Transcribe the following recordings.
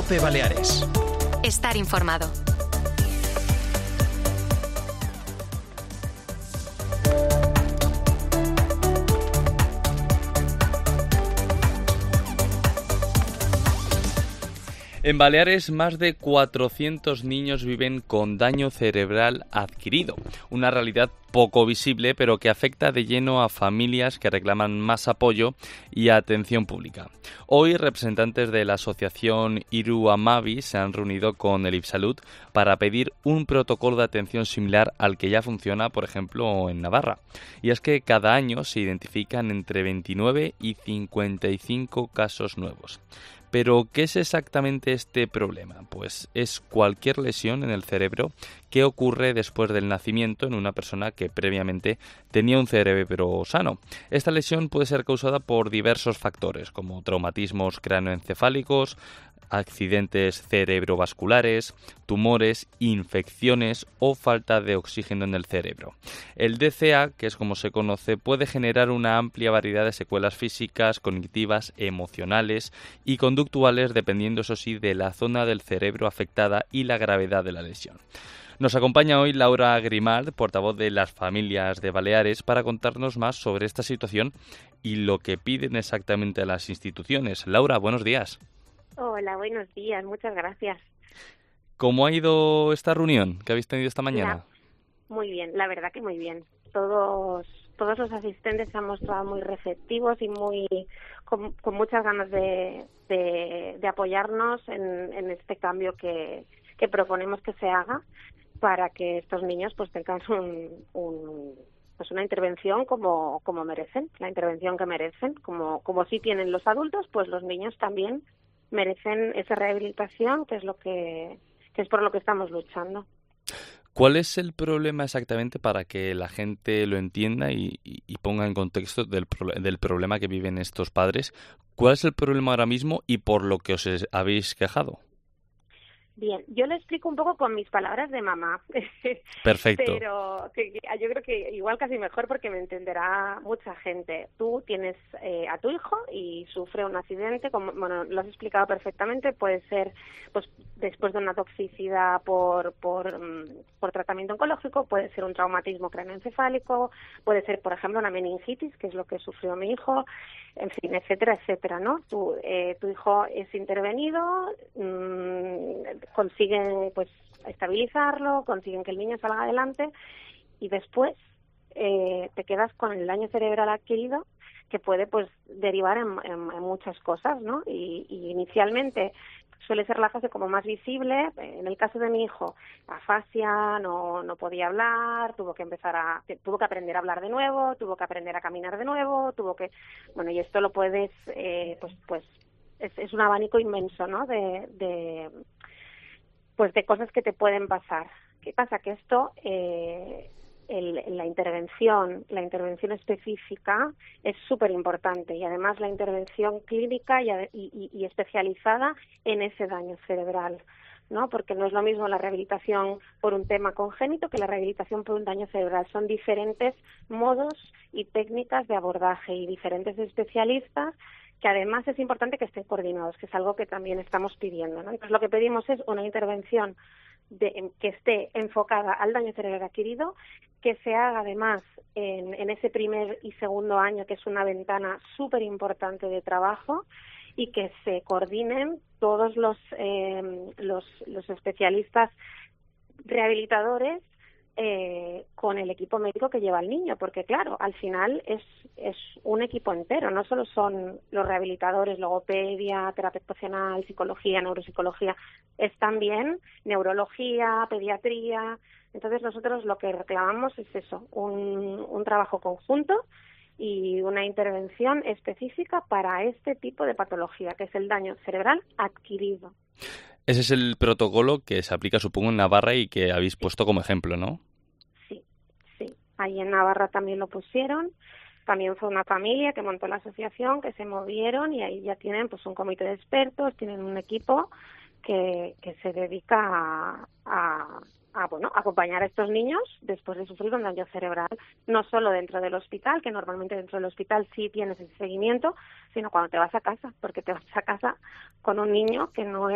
COPE Baleares. Estar informado. En Baleares, más de 400 niños viven con daño cerebral adquirido, una realidad poco visible, pero que afecta de lleno a familias que reclaman más apoyo y atención pública. Hoy, representantes de la asociación Iru Amabi se han reunido con el IPSalud para pedir un protocolo de atención similar al que ya funciona, por ejemplo, en Navarra. Y es que cada año se identifican entre 29 y 55 casos nuevos. Pero, ¿qué es exactamente este problema? Pues es cualquier lesión en el cerebro que ocurre después del nacimiento en una persona que previamente tenía un cerebro sano. Esta lesión puede ser causada por diversos factores, como traumatismos cráneoencefálicos, accidentes cerebrovasculares, tumores, infecciones o falta de oxígeno en el cerebro. El DCA, que es como se conoce, puede generar una amplia variedad de secuelas físicas, cognitivas, emocionales y conductuales, dependiendo, eso sí, de la zona del cerebro afectada y la gravedad de la lesión. Nos acompaña hoy Laura Grimard, portavoz de las familias de Baleares, para contarnos más sobre esta situación y lo que piden exactamente a las instituciones. Laura, buenos días. Hola, buenos días, muchas gracias. ¿Cómo ha ido esta reunión que habéis tenido esta mañana? Muy bien, la verdad que muy bien. Todos los asistentes se han mostrado muy receptivos y con muchas ganas de apoyarnos en este cambio que proponemos que se haga para que estos niños pues tengan una intervención como merecen, la intervención que merecen, como sí tienen los adultos, pues los niños también merecen esa rehabilitación, que es por lo que estamos luchando. ¿Cuál es el problema exactamente para que la gente lo entienda y ponga en contexto del problema que viven estos padres? ¿Cuál es el problema ahora mismo y por lo que os habéis quejado? Bien, yo le explico un poco con mis palabras de mamá. Perfecto. Pero yo creo que igual casi mejor porque me entenderá mucha gente. Tú tienes a tu hijo y sufre un accidente, lo has explicado perfectamente, puede ser pues después de una toxicidad por tratamiento oncológico, puede ser un traumatismo cráneoencefálico, puede ser, por ejemplo, una meningitis, que es lo que sufrió mi hijo, en fin, etcétera, etcétera, ¿no? Tu hijo es intervenido, consiguen pues estabilizarlo, consiguen que el niño salga adelante y después te quedas con el daño cerebral adquirido que puede pues derivar en muchas cosas, ¿no? Y inicialmente suele ser la fase como más visible. En el caso de mi hijo, afasia, no podía hablar, tuvo que aprender a hablar de nuevo, tuvo que aprender a caminar de nuevo, y esto lo puedes es un abanico inmenso, ¿no? de cosas que te pueden pasar. ¿Qué pasa? Que esto la intervención específica es súper importante y además la intervención clínica y especializada en ese daño cerebral, ¿no? Porque no es lo mismo la rehabilitación por un tema congénito que la rehabilitación por un daño cerebral. Son diferentes modos y técnicas de abordaje y diferentes especialistas que además es importante que estén coordinados, que es algo que también estamos pidiendo, ¿no? Entonces lo que pedimos es una intervención que esté enfocada al daño cerebral adquirido, que se haga además en ese primer y segundo año, que es una ventana súper importante de trabajo, y que se coordinen todos los especialistas rehabilitadores con el equipo médico que lleva al niño, porque claro, al final es un equipo entero, no solo son los rehabilitadores, logopedia, terapia ocupacional, psicología, neuropsicología, es también neurología, pediatría. Entonces nosotros lo que reclamamos es eso, un trabajo conjunto y una intervención específica para este tipo de patología, que es el daño cerebral adquirido. Ese es el protocolo que se aplica, supongo, en Navarra y que habéis puesto como ejemplo, ¿no? Sí. Ahí en Navarra también lo pusieron. También fue una familia que montó la asociación, que se movieron y ahí ya tienen pues un comité de expertos, tienen un equipo que se dedica a acompañar a estos niños después de sufrir un daño cerebral, no solo dentro del hospital, que normalmente dentro del hospital sí tienes ese seguimiento, sino cuando te vas a casa, porque te vas a casa con un niño que no es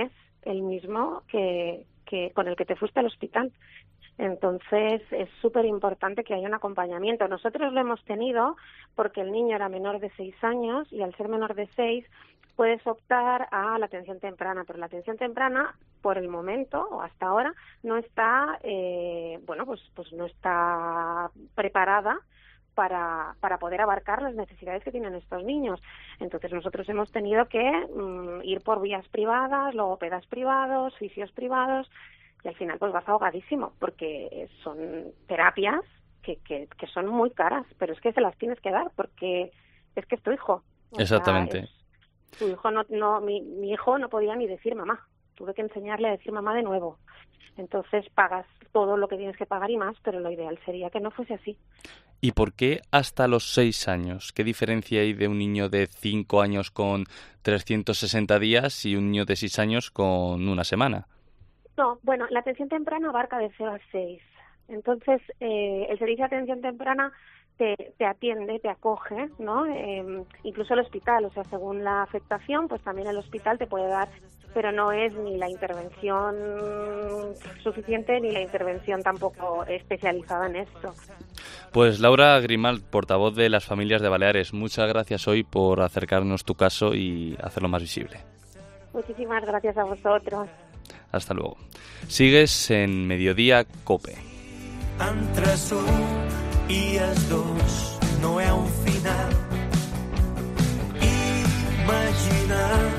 el mismo que con el que te fuiste al hospital. Entonces es súper importante que haya un acompañamiento. Nosotros lo hemos tenido porque el niño era menor de 6 años y al ser menor de 6 puedes optar a la atención temprana, pero la atención temprana por el momento o hasta ahora no está, pues no está preparada para poder abarcar las necesidades que tienen estos niños. Entonces nosotros hemos tenido que ir por vías privadas, logopedas privados, fisios privados, y al final pues vas ahogadísimo, porque son terapias que son muy caras, pero es que se las tienes que dar, porque es que es tu hijo. Exactamente. Tu hijo mi hijo no podía ni decir mamá, tuve que enseñarle a decir mamá de nuevo. Entonces pagas todo lo que tienes que pagar y más, pero lo ideal sería que no fuese así. ¿Y por qué hasta los 6 años? ¿Qué diferencia hay de un niño de 5 años con 360 días y un niño de 6 años con una semana? No, bueno, la atención temprana abarca de 0 a 6. Entonces, el servicio de atención temprana te atiende, te acoge, ¿no? Incluso el hospital, o sea, según la afectación, pues también el hospital te puede dar, pero no es ni la intervención suficiente ni la intervención tampoco especializada en esto. Pues Laura Grimalt, portavoz de las familias de Baleares, muchas gracias hoy por acercarnos tu caso y hacerlo más visible. Muchísimas gracias a vosotros. Hasta luego. Sigues en Mediodía COPE. Entre un i els dos no hi ha un final. Imaginar